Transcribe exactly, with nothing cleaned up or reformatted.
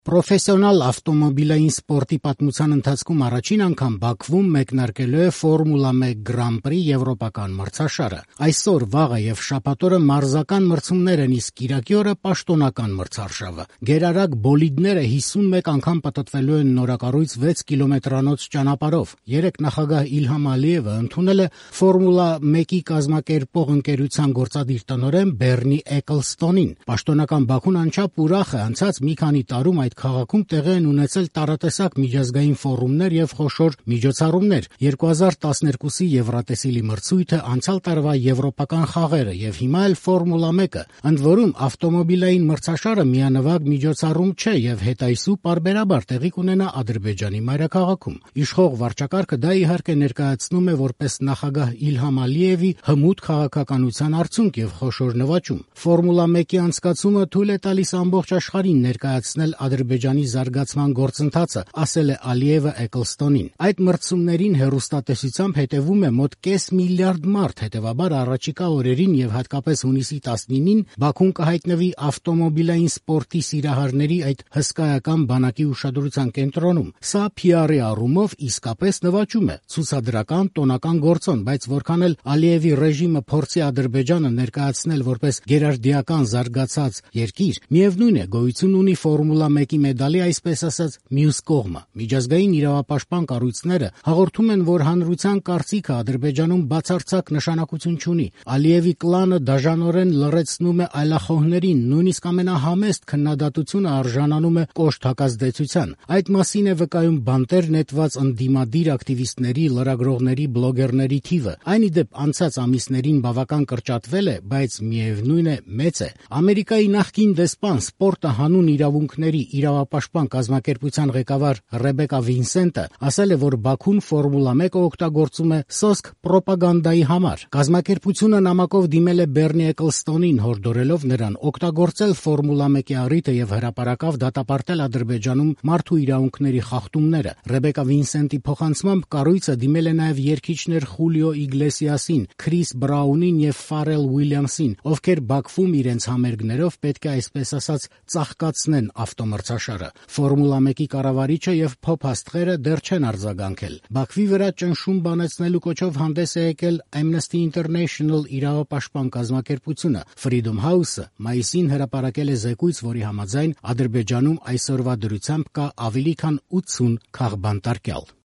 Պրոֆեսիոնալ ավտոմոբիլային սպորտի պատմության ընթացքում առաջին անգամ Բաքվում մեկնարկելու է Ֆորմուլա մեկ Grand Prix եվրոպական մրցաշարը։ Այսօր, վաղը եւ շաբաթ օրը մարզական մրցումներ են, իսկ կիրակի օրը պաշտոնական մրցարշավը։ Գերարագ բոլիդները հիսունմեկ անգամ պտտվելու են նորակառույց վեց կիլոմետրանոց ճանապարհով։ Երեկ նախագահ Իլհամ Ալիևը ընդունել է Ֆորմուլա մեկի կազմակերպող ընկերության գործադիր տնօրեն Բեռնի Էկլստոնին։ Պաշտոնական Բաքուն անչափ ուրախ է, անցած մի քանի տարում այդ քաղաքում տեղի են ունեցել տարատեսակ միջազգային ֆորումներ եւ խոշոր միջոցառումներ։ երկու հազար տասներկուսի Եվրատեսիլի մրցույթը, անցյալ տարվա եվրոպական խաղերը եւ հիմա էլ Ֆորմուլա մեկը։ Ընդ որում, ավտոմոբիլային մրցաշարը միանվագ միջոցառում չէ եւ հետայսու պարբերաբար տեղի կունենա Ադրբեջանի մայրաքաղաքում։ Իշխող վարչակարգը դա իհարկե ներկայացնում է որպես նախագահ Իլհամ Ալիևի հմուտ քաղաքականության արդյունք եւ խոշոր նվաճում։ Ֆորմուլա մեկի անցկացումը թույլ է տալիս ամբողջ աշխարհին ներկայացնել Ադրբեջանի զարգացման գործընթացը, ասել է Ալիևը Էկլստոնին։ Այդ մրցումներին հեռուստատեսությամբ հետևում է մոտ կես միլիարդ մարդ, հետևաբար առաջիկա օրերին եւ հատկապես հունիսի տասնինին Բաքուն կհայտնվի ավտոմոբիլային սպորտի սիրահարների այդ հսկայական բանակի ուշադրության կենտրոնում։ Սա փի արի առումով իսկապես նվաճում է, ցուցադրական, տոնական գործոն, բայց որքան էլ Ալիևի ռեժիմը փորձի Ադրբեջանը ներկայացնել որպես գերարդիական զարգացած երկիր, միևնույն է, գոյություն ունի Ֆորմուլա մեկի մեդալի, այսպես ասած, մյուս կողմը։ Միջազգային իրավապաշտպան կառույցները հաղորդում են, որ հանրության կարծիքը Ադրբեջանում բացարձակ նշանակություն չունի։ Ալիևի կլանը դաժանորեն լռեցնում է այլախոհներին, նույնիսկ ամենահամեստ քննադատությունը արժանանում է կոշտ հակազդեցության։ Այդ մասին է վկայում բանտեր նետված ընդդիմադիր ակտիվիստների, լրագրողների, բլոգերների թիվը։ Այն ի դեպ անցած ամիսներին բավական կրճատվել է, բայց միևնույն է, մեծ է։ Ամերիկայի նախկին դեսպան, սպորտը հանուն իրավունքների իրավապաշտպան կազմակերպության ղեկավար Ռեբեկա Վինսենտը ասել է, որ Բաքուն Ֆորմուլա մեկը օգտագործում է սոսկ պրոպագանդայի համար։ Կազմակերպությունը նամակով դիմել է Բեռնի Էկլստոնին, հորդորելով նրան օգտագործել Ֆորմուլա մեկի առիթը եւ հրապարակավ դատապարտել Ադրբեջանում մարդու իրավունքների խախտումները։ Ռեբեկա Վինսենտի փոխանցմամբ կառույցը դիմել է նաեւ երգիչներ Խուլիո Իգլեսիասին, Քրիս Բրաունին եւ Ֆարել Ուիլյամսին, ովքեր Բաքվում իրենց համերգներով պետք է այսպես ասած ծաղկացնեն ավտոմրցաշարը։ Ֆորմուլա մեկի կառավարիչը եւ փոփ աստղերը դեռ չեն արձագանքել։ Բաքվի վրա ճնշում բանեցնելու կոչով հանդես է եկել Amnesty International իրավապաշտպան կազմակերպությունը։ Freedom House-ը մայիսին հրապարակել է զեկույց, որի համաձայն Ադրբեջանում այսօրվա դրությամբ կա ավելի քան ութսուն քաղբանտարկյալ։